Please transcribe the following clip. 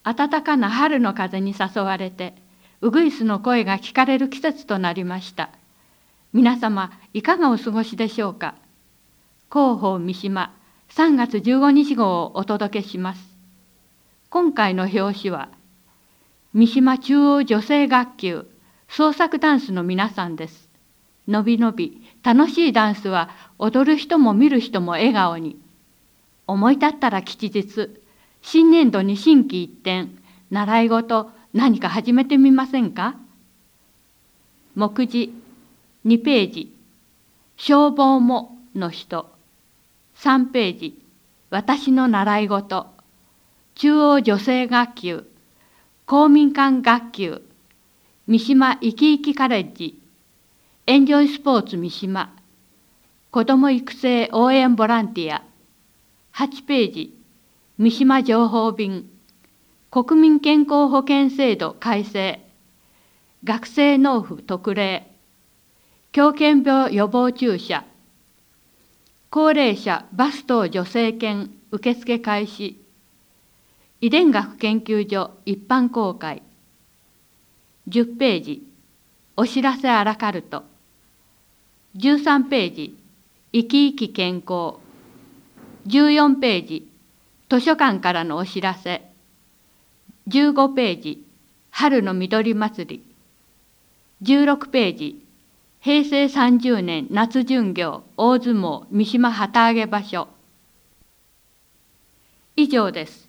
暖かな春の風に誘われて、ウグイスの声が聞かれる季節となりました。皆様、いかがお過ごしでしょうか。広報三島3月15日号をお届けします。今回の表紙は、三島中央女性学級創作ダンスの皆さんです。のびのび楽しいダンスは踊る人も見る人も笑顔に。思い立ったら吉日、新年度に心機一転、習い事何か始めてみませんか。目次2ページ、消防もの人。3ページ、私の習い事。中央女性学級、公民館学級、三島いきいきカレッジ、エンジョイスポーツ三島、子ども育成応援ボランティア。8ページ、三島情報便、国民健康保険制度改正、学生納付特例、狂犬病予防注射、高齢者バス等助成券受付開始、遺伝学研究所一般公開。10ページ、お知らせアラカルト。13ページ、生き生き健康。14ページ、図書館からのお知らせ。15ページ、春の緑祭り。16ページ、平成30年夏巡業大相撲三島旗揚げ場所。以上です。